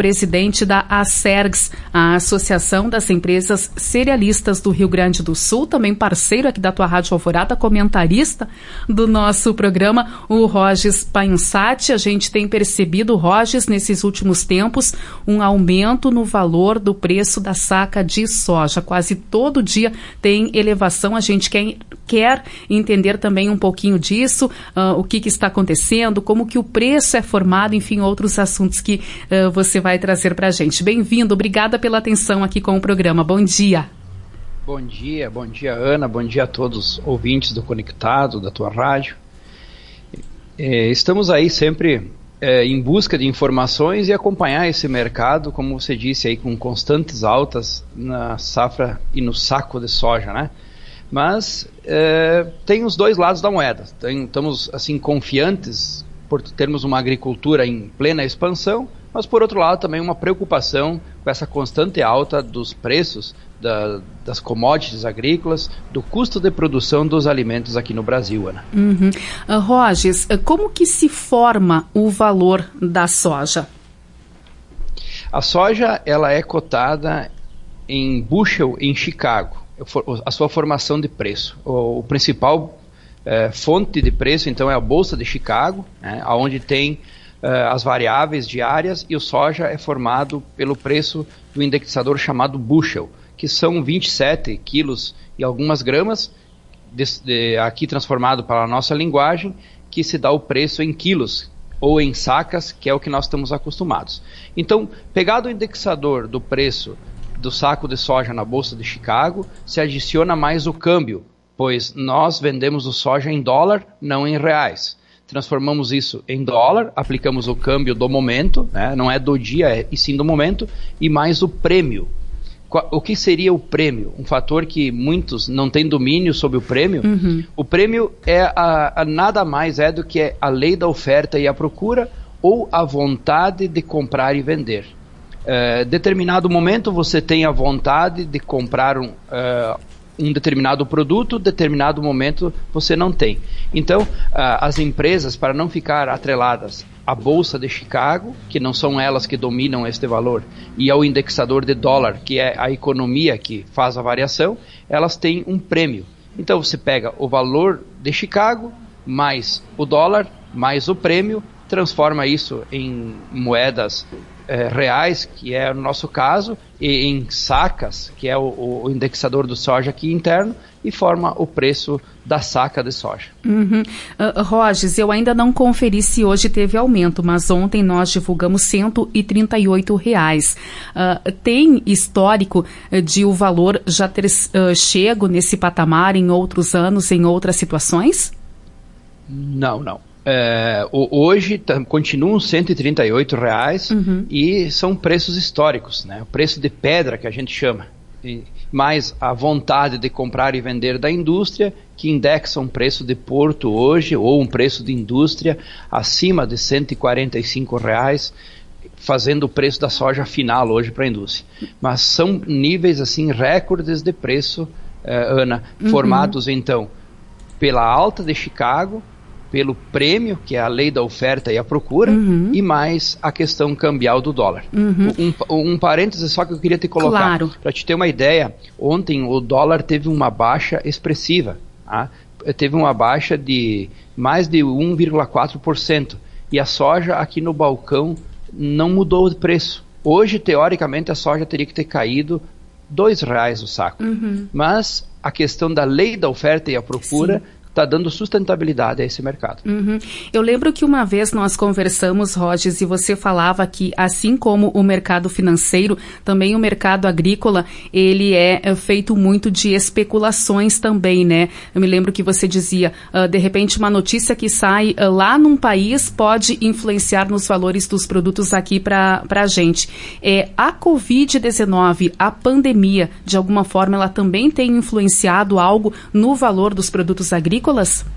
presidente da ACERGS, a Associação das Empresas Cerealistas do Rio Grande do Sul, também parceiro aqui da tua Rádio Alvorada, comentarista do nosso programa, o Rogis Panhonsati. A gente tem percebido, Rogis, nesses últimos tempos, um aumento no valor do preço da saca de soja. Quase todo dia tem elevação. A gente quer entender também um pouquinho disso, o que está acontecendo, como que o preço é formado, enfim, outros assuntos que você vai trazer para a gente. Bem-vindo, obrigada pela atenção aqui com o programa. Bom dia. Bom dia, Ana, bom dia a todos os ouvintes do Conectado, da tua rádio. Estamos aí sempre em busca de informações e acompanhar esse mercado, como você disse aí, com constantes altas na safra e no saco de soja, né? Mas tem os dois lados da moeda. Estamos assim confiantes por termos uma agricultura em plena expansão, mas por outro lado também uma preocupação com essa constante alta dos preços das commodities agrícolas, do custo de produção dos alimentos aqui no Brasil, Ana. Rogis, como que se forma o valor da soja? A soja, ela é cotada em bushel em Chicago, a sua formação de preço. O principal fonte de preço, então, é a Bolsa de Chicago, né, onde tem as variáveis diárias, e o soja é formado pelo preço do indexador chamado bushel, que são 27 quilos e algumas gramas, aqui transformado para a nossa linguagem, que se dá o preço em quilos ou em sacas, que é o que nós estamos acostumados. Então, pegado o indexador do preço do saco de soja na Bolsa de Chicago, se adiciona mais o câmbio, pois nós vendemos o soja em dólar, não em reais. Transformamos isso em dólar, aplicamos o câmbio do momento, né? Não é do dia, e sim do momento, e mais o prêmio. O que seria o prêmio? Um fator que muitos não têm domínio sobre o prêmio. O prêmio é nada mais do que a lei da oferta e a procura, ou a vontade de comprar e vender. Determinado momento você tem a vontade de comprar um determinado produto, determinado momento você não tem. Então, as empresas, para não ficar atreladas à Bolsa de Chicago, que não são elas que dominam este valor, e ao indexador de dólar, que é a economia que faz a variação, elas têm um prêmio. Então, você pega o valor de Chicago, mais o dólar, mais o prêmio, transforma isso em moedas reais, que é o nosso caso, e em sacas, que é o indexador do soja aqui interno, e forma o preço da saca de soja. Rogis, eu ainda não conferi se hoje teve aumento, mas ontem nós divulgamos R$138. Tem histórico de o valor já ter chego nesse patamar em outros anos, em outras situações? Não. Hoje continuam R$138 e são preços históricos, né? O preço de pedra que a gente chama, mais a vontade de comprar e vender da indústria, que indexa um preço de porto hoje, ou um preço de indústria acima de R$145, fazendo o preço da soja final hoje para a indústria. Mas são níveis assim recordes de preço, Ana, formados então pela alta de Chicago, pelo prêmio, que é a lei da oferta e a procura, e mais a questão cambial do dólar. Um parêntese só que eu queria te colocar. Claro. Para te ter uma ideia, ontem o dólar teve uma baixa expressiva. Tá? Teve uma baixa de mais de 1,4%. E a soja aqui no balcão não mudou de preço. Hoje, teoricamente, a soja teria que ter caído R$2 o saco. Mas a questão da lei da oferta e a procura está dando sustentabilidade a esse mercado. Eu lembro que uma vez nós conversamos, Rogis, e você falava que, assim como o mercado financeiro, também o mercado agrícola, ele é feito muito de especulações também, né? Eu me lembro que você dizia, de repente uma notícia que sai lá num país pode influenciar nos valores dos produtos aqui para a gente. A Covid-19, a pandemia, de alguma forma, ela também tem influenciado algo no valor dos produtos agrícolas?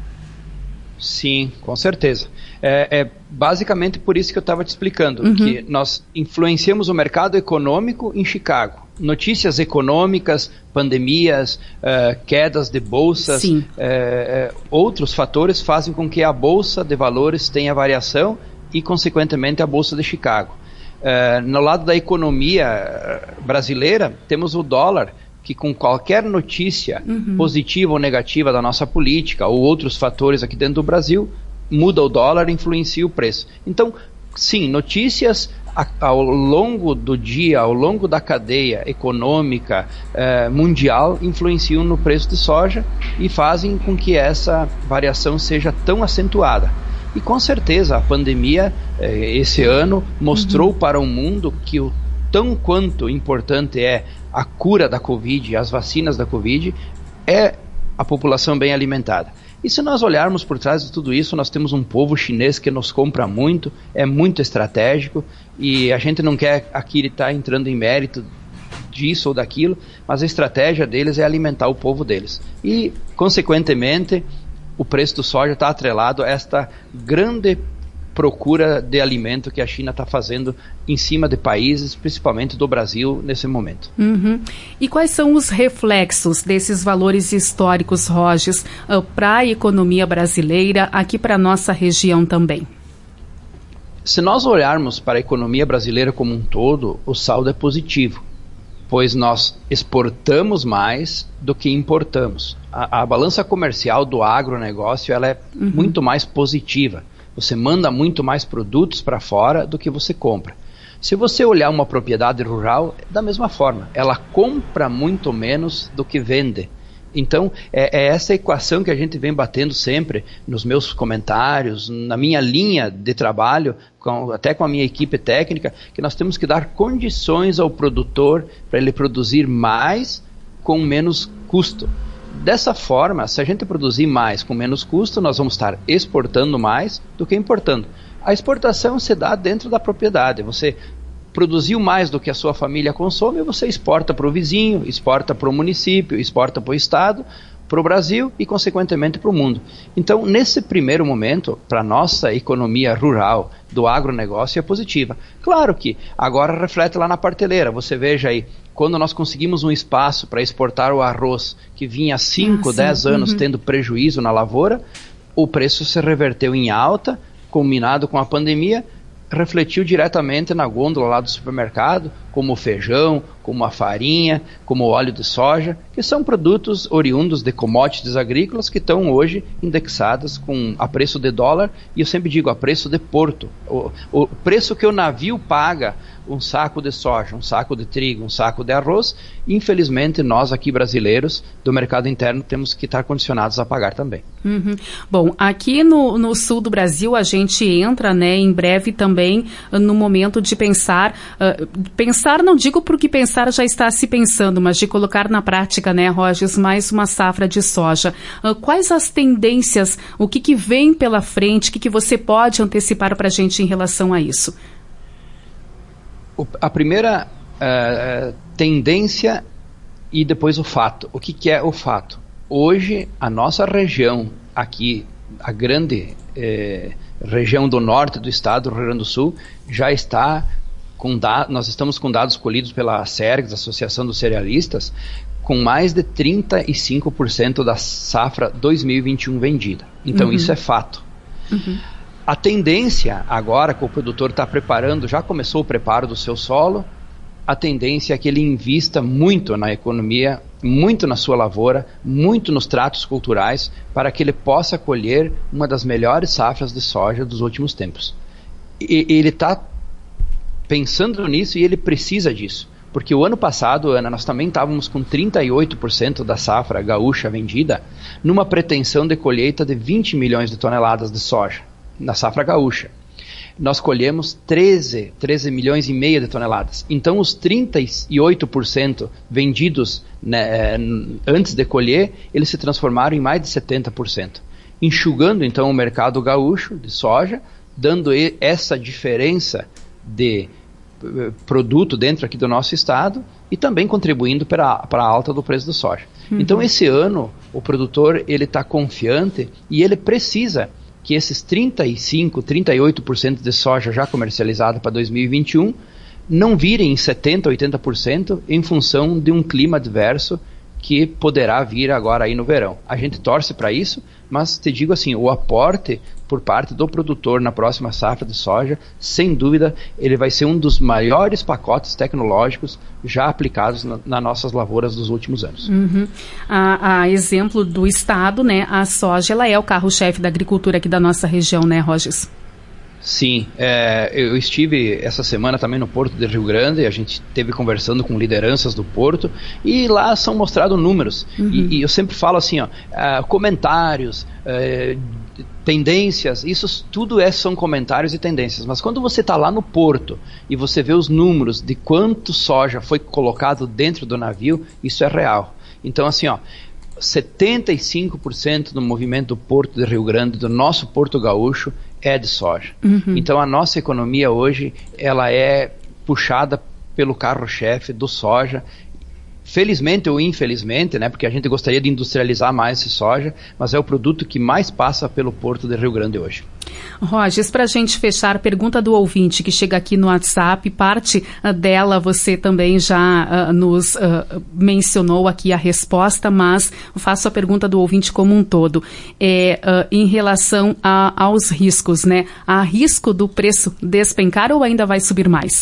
Sim, com certeza. É basicamente por isso que eu estava te explicando, que nós influenciamos o mercado econômico em Chicago. Notícias econômicas, pandemias, quedas de bolsas, outros fatores fazem com que a Bolsa de Valores tenha variação e, consequentemente, a Bolsa de Chicago. No lado da economia brasileira, temos o dólar, que com qualquer notícia positiva ou negativa da nossa política ou outros fatores aqui dentro do Brasil, muda o dólar e influencia o preço. Então, sim, notícias ao longo do dia, ao longo da cadeia econômica mundial, influenciam no preço de soja e fazem com que essa variação seja tão acentuada. E com certeza a pandemia, esse ano, mostrou para o mundo que o tão quanto importante é a cura da Covid, as vacinas da Covid, é a população bem alimentada. E se nós olharmos por trás de tudo isso, nós temos um povo chinês que nos compra muito, é muito estratégico, e a gente não quer aqui estar entrando em mérito disso ou daquilo, mas a estratégia deles é alimentar o povo deles. E, consequentemente, o preço do soja está atrelado a esta grande procura de alimento que a China está fazendo em cima de países, principalmente do Brasil, nesse momento. E quais são os reflexos desses valores históricos, Rogers, para a economia brasileira, aqui para a nossa região também? Se nós olharmos para a economia brasileira como um todo, o saldo é positivo, pois nós exportamos mais do que importamos. A balança comercial do agronegócio ela é muito mais positiva. Você manda muito mais produtos para fora do que você compra. Se você olhar uma propriedade rural, da mesma forma, ela compra muito menos do que vende. Então, é essa equação que a gente vem batendo sempre nos meus comentários, na minha linha de trabalho, até com a minha equipe técnica, que nós temos que dar condições ao produtor para ele produzir mais com menos custo. Dessa forma, se a gente produzir mais com menos custo, nós vamos estar exportando mais do que importando. A exportação se dá dentro da propriedade. Você produziu mais do que a sua família consome, você exporta para o vizinho, exporta para o município, exporta para o estado, para o Brasil e, consequentemente, para o mundo. Então, nesse primeiro momento, para a nossa economia rural do agronegócio é positiva. Claro que agora reflete lá na prateleira. Você veja aí, quando nós conseguimos um espaço para exportar o arroz, que vinha há 5, 10 anos tendo prejuízo na lavoura, o preço se reverteu em alta, combinado com a pandemia, refletiu diretamente na gôndola lá do supermercado, como o feijão, como a farinha, como o óleo de soja, que são produtos oriundos de commodities agrícolas que estão hoje indexadas a preço de dólar, e eu sempre digo a preço de porto. O preço que o navio paga um saco de soja, um saco de trigo, um saco de arroz, infelizmente nós aqui brasileiros do mercado interno temos que estar condicionados a pagar também. Bom, aqui no sul do Brasil a gente entra, né, em breve também no momento de pensar, não digo porque pensar já está se pensando, mas de colocar na prática, né, Rogers, mais uma safra de soja. Quais as tendências, o que vem pela frente, o que você pode antecipar para a gente em relação a isso? A primeira tendência e depois o fato. O que é o fato? Hoje, a nossa região aqui, a grande região do norte do estado do Rio Grande do Sul, já está nós estamos com dados colhidos pela SERGS, Associação dos Cerealistas, com mais de 35% da safra 2021 vendida. Então, isso é fato. A tendência agora que o produtor está preparando, já começou o preparo do seu solo, a tendência é que ele invista muito na economia, muito na sua lavoura, muito nos tratos culturais, para que ele possa colher uma das melhores safras de soja dos últimos tempos. E ele está pensando nisso e ele precisa disso. Porque o ano passado, Ana, nós também estávamos com 38% da safra gaúcha vendida, numa pretensão de colheita de 20 milhões de toneladas de soja na safra gaúcha. Nós colhemos 13 milhões e meio de toneladas. Então, os 38% vendidos, né, antes de colher, eles se transformaram em mais de 70%. Enxugando, então, o mercado gaúcho de soja, dando essa diferença de produto dentro aqui do nosso estado e também contribuindo para a alta do preço do soja. Então, esse ano, o produtor ele está confiante e ele precisa que esses 38% de soja já comercializada para 2021 não virem em 70%, 80% em função de um clima adverso que poderá vir agora aí no verão. A gente torce para isso, mas te digo assim, o aporte por parte do produtor na próxima safra de soja, sem dúvida, ele vai ser um dos maiores pacotes tecnológicos já aplicados nas nossas lavouras dos últimos anos. A exemplo do estado, né, a soja ela é o carro-chefe da agricultura aqui da nossa região, né, Rogers? Sim, eu estive essa semana também no Porto de Rio Grande, a gente esteve conversando com lideranças do Porto e lá são mostrados números. E eu sempre falo assim, comentários, tendências, isso tudo são comentários e tendências, mas quando você está lá no Porto e você vê os números de quanto soja foi colocado dentro do navio, isso é real. Então assim, 75% do movimento do Porto de Rio Grande, do nosso Porto Gaúcho, é de soja. Então a nossa economia hoje, ela é puxada pelo carro-chefe do soja, felizmente ou infelizmente, né, porque a gente gostaria de industrializar mais esse soja, mas é o produto que mais passa pelo Porto de Rio Grande hoje. Rogers, para a gente fechar, pergunta do ouvinte que chega aqui no WhatsApp, parte dela você também já nos mencionou aqui a resposta, mas faço a pergunta do ouvinte como um todo. Em relação aos riscos, né? Há risco do preço despencar ou ainda vai subir mais?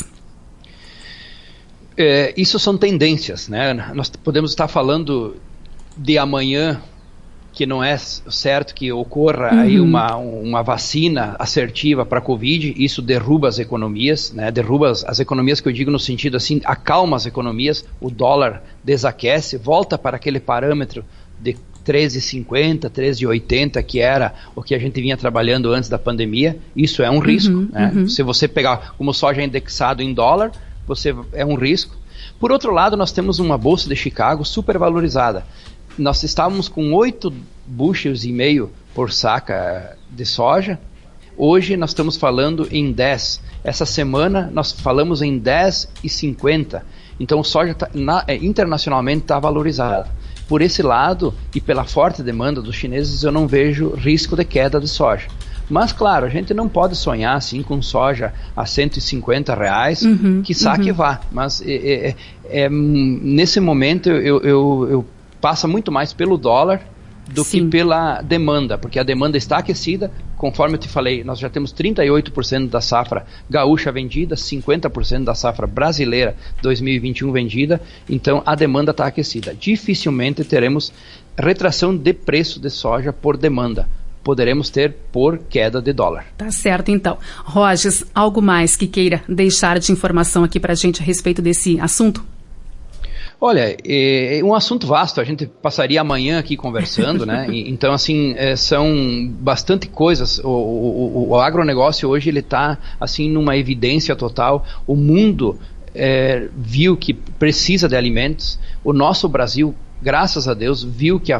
Isso são tendências, né? Nós podemos estar falando de amanhã, que não é certo que ocorra aí uma vacina assertiva para a Covid, isso derruba as economias, né? Derruba as economias que eu digo no sentido assim, acalma as economias, o dólar desaquece, volta para aquele parâmetro de 13,50, 13,80, que era o que a gente vinha trabalhando antes da pandemia. Isso é um risco, né? Se você pegar como soja indexado em dólar, é um risco. Por outro lado, nós temos uma bolsa de Chicago super valorizada. Nós estávamos com 8 bushels e meio por saca de soja. Hoje nós estamos falando em 10. Essa semana nós falamos em 10,50. Então, soja internacionalmente está valorizada. Por esse lado, e pela forte demanda dos chineses, eu não vejo risco de queda de soja. Mas, claro, a gente não pode sonhar assim com soja a R$150, quiçá que vá. Mas nesse momento eu passa muito mais pelo dólar do que pela demanda, porque a demanda está aquecida. Conforme eu te falei, nós já temos 38% da safra gaúcha vendida, 50% da safra brasileira 2021 vendida, então a demanda está aquecida. Dificilmente teremos retração de preço de soja por demanda. Poderemos ter por queda de dólar. Tá certo, então. Rogers, algo mais que queira deixar de informação aqui para a gente a respeito desse assunto? Olha, é um assunto vasto, a gente passaria amanhã aqui conversando, né? Então, assim, são bastante coisas. O agronegócio hoje, ele está, assim, numa evidência total. O mundo viu que precisa de alimentos. O nosso Brasil, graças a Deus, viu que a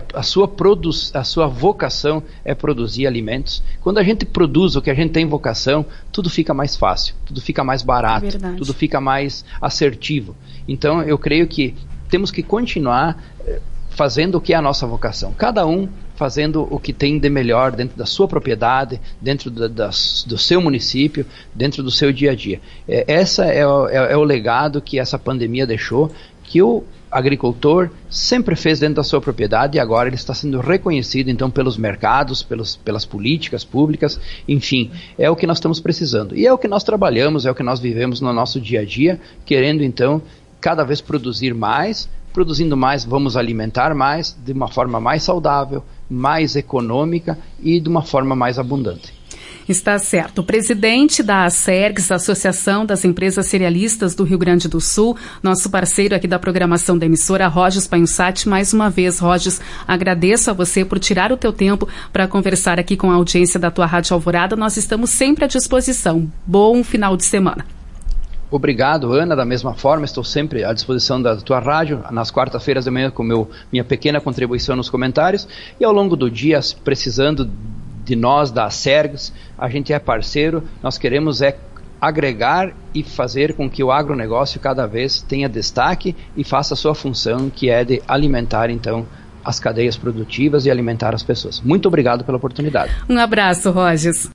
sua vocação é produzir alimentos. Quando a gente produz o que a gente tem vocação, tudo fica mais fácil, tudo fica mais barato, tudo fica mais assertivo. Então, eu creio que temos que continuar fazendo o que é a nossa vocação. Cada um fazendo o que tem de melhor dentro da sua propriedade, dentro do seu município, dentro do seu dia a dia. Esse é o legado que essa pandemia deixou, que o agricultor sempre fez dentro da sua propriedade e agora ele está sendo reconhecido então pelos mercados, pelas políticas públicas, enfim, é o que nós estamos precisando. E é o que nós trabalhamos, é o que nós vivemos no nosso dia a dia, querendo então cada vez produzir mais. Produzindo mais, vamos alimentar mais, de uma forma mais saudável, mais econômica e de uma forma mais abundante. Está certo. O presidente da ACERGS, Associação das Empresas Cerealistas do Rio Grande do Sul, nosso parceiro aqui da programação da emissora, Rogers Panhussati. Mais uma vez, Rogers, agradeço a você por tirar o teu tempo para conversar aqui com a audiência da tua Rádio Alvorada. Nós estamos sempre à disposição. Bom final de semana. Obrigado, Ana. Da mesma forma, estou sempre à disposição da tua rádio, nas quartas-feiras de manhã, com minha pequena contribuição nos comentários, e ao longo do dia, precisando de nós, da ACERGS, a gente é parceiro, nós queremos agregar e fazer com que o agronegócio cada vez tenha destaque e faça a sua função, que é de alimentar, então, as cadeias produtivas e alimentar as pessoas. Muito obrigado pela oportunidade. Um abraço, Rogers.